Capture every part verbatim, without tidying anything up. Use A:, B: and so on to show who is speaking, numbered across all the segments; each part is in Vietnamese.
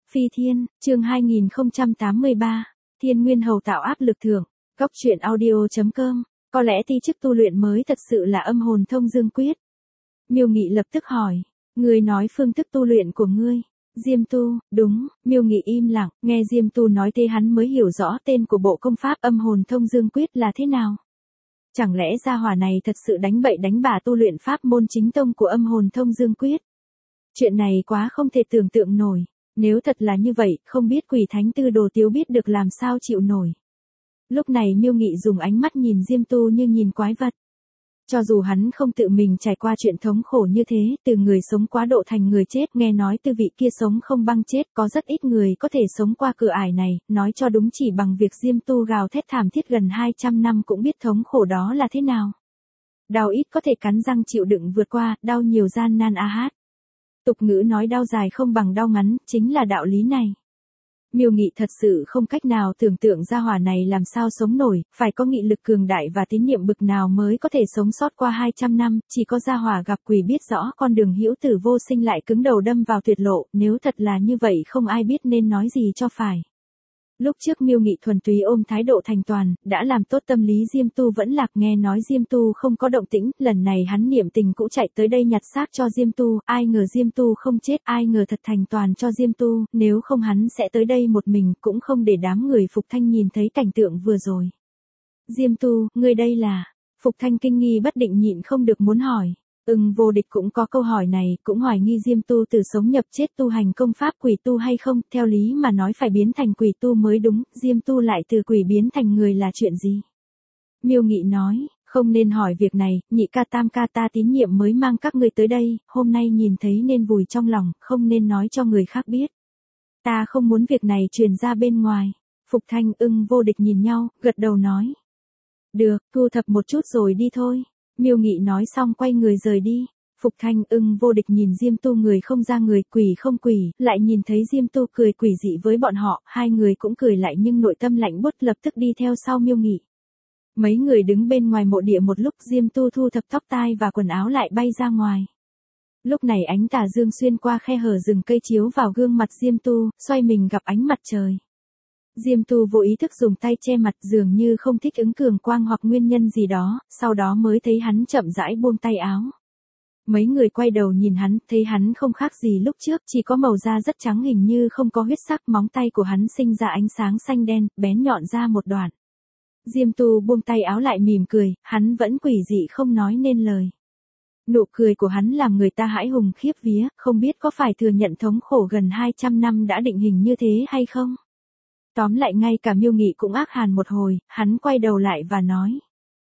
A: Phi Thiên, chương hai nghìn không trăm tám mươi ba, Thiên Nguyên Hầu tạo áp lực thưởng, góc truyện audio chấm com, có lẽ ti chức tu luyện mới thật sự là âm hồn thông dương quyết. Miêu Nghị lập tức hỏi, ngươi nói phương thức tu luyện của ngươi, Diêm Tu, đúng, Miêu Nghị im lặng, nghe Diêm Tu nói thế hắn mới hiểu rõ tên của bộ công pháp âm hồn thông dương quyết là thế nào. Chẳng lẽ gia hỏa này thật sự đánh bậy đánh bạ tu luyện pháp môn chính tông của âm hồn thông dương quyết? Chuyện này quá không thể tưởng tượng nổi. Nếu thật là như vậy, không biết quỷ thánh tư đồ tiếu biết được làm sao chịu nổi. Lúc này Miêu Nghị dùng ánh mắt nhìn Diêm Tu như nhìn quái vật. Cho dù hắn không tự mình trải qua chuyện thống khổ như thế, từ người sống quá độ thành người chết, nghe nói tư vị kia sống không băng chết, có rất ít người có thể sống qua cửa ải này, nói cho đúng chỉ bằng việc Diêm Tu gào thét thảm thiết gần hai trăm năm cũng biết thống khổ đó là thế nào. Đau ít có thể cắn răng chịu đựng vượt qua, đau nhiều gian nan a hát. Tục ngữ nói đau dài không bằng đau ngắn, chính là đạo lý này. Miêu Nghị thật sự không cách nào tưởng tượng gia hỏa này làm sao sống nổi, phải có nghị lực cường đại và tín niệm bực nào mới có thể sống sót qua hai trăm năm, chỉ có gia hỏa gặp quỷ biết rõ con đường hữu tử vô sinh lại cứng đầu đâm vào tuyệt lộ, nếu thật là như vậy không ai biết nên nói gì cho phải. Lúc trước Miêu Nghị thuần túy ôm thái độ thành toàn, đã làm tốt tâm lý Diêm Tu vẫn lạc, nghe nói Diêm Tu không có động tĩnh, lần này hắn niệm tình cũ chạy tới đây nhặt xác cho Diêm Tu, ai ngờ Diêm Tu không chết, ai ngờ thật thành toàn cho Diêm Tu, nếu không hắn sẽ tới đây một mình, cũng không để đám người Phục Thanh nhìn thấy cảnh tượng vừa rồi. Diêm Tu, ngươi đây là... Phục Thanh kinh nghi bất định nhịn không được muốn hỏi. Ưng Vô Địch cũng có câu hỏi này, cũng hoài nghi Diêm Tu từ sống nhập chết tu hành công pháp quỷ tu hay không, theo lý mà nói phải biến thành quỷ tu mới đúng, Diêm Tu lại từ quỷ biến thành người là chuyện gì? Miêu Nghị nói, không nên hỏi việc này, nhị ca tam ca ta tín nhiệm mới mang các ngươi tới đây, hôm nay nhìn thấy nên vùi trong lòng, không nên nói cho người khác biết. Ta không muốn việc này truyền ra bên ngoài. Phục Thanh Ưng Vô Địch nhìn nhau, gật đầu nói. Được, thu thập một chút rồi đi thôi. Miêu Nghị nói xong quay người rời đi. Phục Thanh Ưng Vô Địch nhìn Diêm Tu người không ra người, quỷ không quỷ, lại nhìn thấy Diêm Tu cười quỷ dị với bọn họ, hai người cũng cười lại nhưng nội tâm lạnh buốt, lập tức đi theo sau Miêu Nghị. Mấy người đứng bên ngoài mộ địa một lúc, Diêm Tu thu thập tóc tai và quần áo lại bay ra ngoài. Lúc này ánh tà dương xuyên qua khe hở rừng cây chiếu vào gương mặt Diêm Tu, xoay mình gặp ánh mặt trời. Diêm Tu vô ý thức dùng tay che mặt, dường như không thích ứng cường quang hoặc nguyên nhân gì đó, sau đó mới thấy hắn chậm rãi buông tay áo. Mấy người quay đầu nhìn hắn, thấy hắn không khác gì lúc trước, chỉ có màu da rất trắng, hình như không có huyết sắc, móng tay của hắn sinh ra ánh sáng xanh đen, bén nhọn ra một đoạn. Diêm Tu buông tay áo lại mỉm cười, hắn vẫn quỷ dị không nói nên lời. Nụ cười của hắn làm người ta hãi hùng khiếp vía, không biết có phải thừa nhận thống khổ gần hai trăm năm đã định hình như thế hay không? Tóm lại ngay cả Miêu Nghị cũng ác hàn một hồi, hắn quay đầu lại và nói.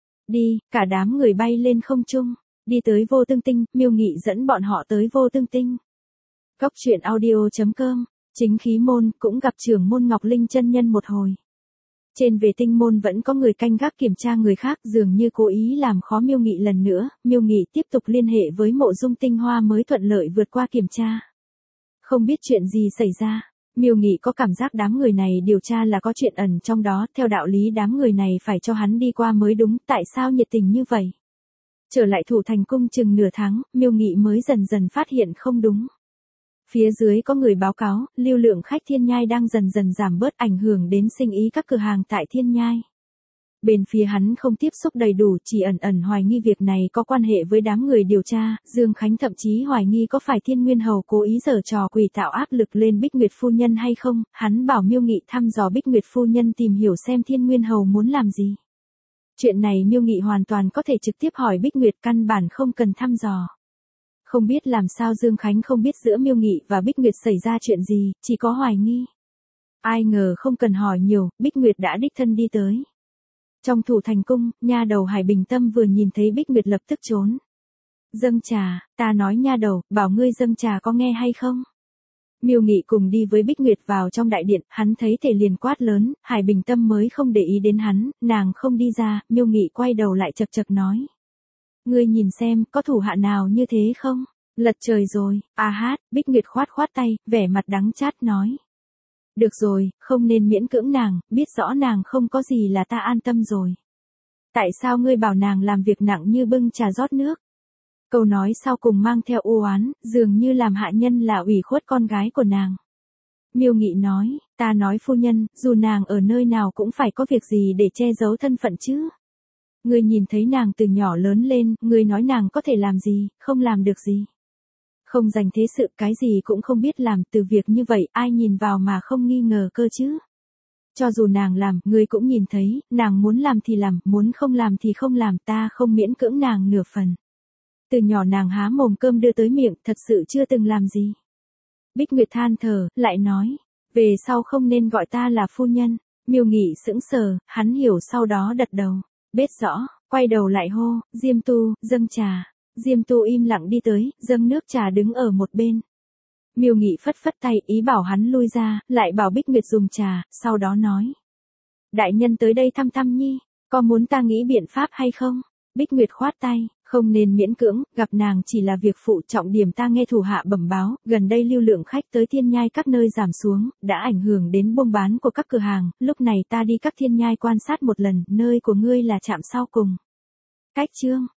A: Đi, cả đám người bay lên không trung, đi tới Vô Tương Tinh, Miêu Nghị dẫn bọn họ tới Vô Tương Tinh. Góc truyện audio chấm com, chính khí môn, cũng gặp trưởng môn Ngọc Linh chân nhân một hồi. Trên về tinh môn vẫn có người canh gác kiểm tra người khác, dường như cố ý làm khó Miêu Nghị lần nữa, Miêu Nghị tiếp tục liên hệ với Mộ Dung Tinh Hoa mới thuận lợi vượt qua kiểm tra. Không biết chuyện gì xảy ra. Miêu Nghị có cảm giác đám người này điều tra là có chuyện ẩn trong đó, theo đạo lý đám người này phải cho hắn đi qua mới đúng, tại sao nhiệt tình như vậy? Trở lại Thủ Thành Cung chừng nửa tháng, Miêu Nghị mới dần dần phát hiện không đúng. Phía dưới có người báo cáo, lưu lượng khách Thiên Nhai đang dần dần giảm bớt, ảnh hưởng đến sinh ý các cửa hàng tại Thiên Nhai. Bên phía hắn không tiếp xúc đầy đủ, chỉ ẩn ẩn hoài nghi việc này có quan hệ với đám người điều tra, Dương Khánh thậm chí hoài nghi có phải Thiên Nguyên Hầu cố ý giở trò quỷ tạo áp lực lên Bích Nguyệt Phu Nhân hay không, hắn bảo Miêu Nghị thăm dò Bích Nguyệt Phu Nhân tìm hiểu xem Thiên Nguyên Hầu muốn làm gì. Chuyện này Miêu Nghị hoàn toàn có thể trực tiếp hỏi Bích Nguyệt, căn bản không cần thăm dò. Không biết làm sao Dương Khánh không biết giữa Miêu Nghị và Bích Nguyệt xảy ra chuyện gì, chỉ có hoài nghi. Ai ngờ không cần hỏi nhiều, Bích Nguyệt đã đích thân đi tới. Trong Thủ Thành Cung, nha đầu Hải Bình Tâm vừa nhìn thấy Bích Nguyệt lập tức trốn. Dâng trà, ta nói nha đầu, bảo ngươi dâng trà có nghe hay không? Miêu Nghị cùng đi với Bích Nguyệt vào trong đại điện, hắn thấy thể liền quát lớn, Hải Bình Tâm mới không để ý đến hắn, nàng không đi ra, Miêu Nghị quay đầu lại chật chật nói. Ngươi nhìn xem, có thủ hạ nào như thế không? Lật trời rồi, a hát, Bích Nguyệt khoát khoát tay, vẻ mặt đắng chát nói. Được rồi, không nên miễn cưỡng nàng, biết rõ nàng không có gì là ta an tâm rồi. Tại sao ngươi bảo nàng làm việc nặng như bưng trà rót nước? Câu nói sau cùng mang theo u oán, dường như làm hạ nhân là ủy khuất con gái của nàng. Miêu Nghị nói, ta nói phu nhân, dù nàng ở nơi nào cũng phải có việc gì để che giấu thân phận chứ. Ngươi nhìn thấy nàng từ nhỏ lớn lên, ngươi nói nàng có thể làm gì, không làm được gì. Không dành thế sự, cái gì cũng không biết làm, từ việc như vậy ai nhìn vào mà không nghi ngờ cơ chứ. Cho dù nàng làm, ngươi cũng nhìn thấy, nàng muốn làm thì làm, muốn không làm thì không làm, ta không miễn cưỡng nàng nửa phần. Từ nhỏ nàng há mồm cơm đưa tới miệng, thật sự chưa từng làm gì. Bích Nguyệt than thở, lại nói, về sau không nên gọi ta là phu nhân. Miêu Nghị sững sờ, hắn hiểu sau đó đặt đầu, biết rõ, quay đầu lại hô, Diêm Tu, dâng trà. Diêm Tu im lặng đi tới, dâng nước trà đứng ở một bên. Miêu Nghị phất phất tay, ý bảo hắn lui ra, lại bảo Bích Nguyệt dùng trà, sau đó nói. Đại nhân tới đây thăm thăm nhi, có muốn ta nghĩ biện pháp hay không? Bích Nguyệt khoát tay, không nên miễn cưỡng, gặp nàng chỉ là việc phụ, trọng điểm ta nghe thủ hạ bẩm báo, gần đây lưu lượng khách tới Thiên Nhai các nơi giảm xuống, đã ảnh hưởng đến buôn bán của các cửa hàng, lúc này ta đi các Thiên Nhai quan sát một lần, nơi của ngươi là trạm sau cùng. Cách chương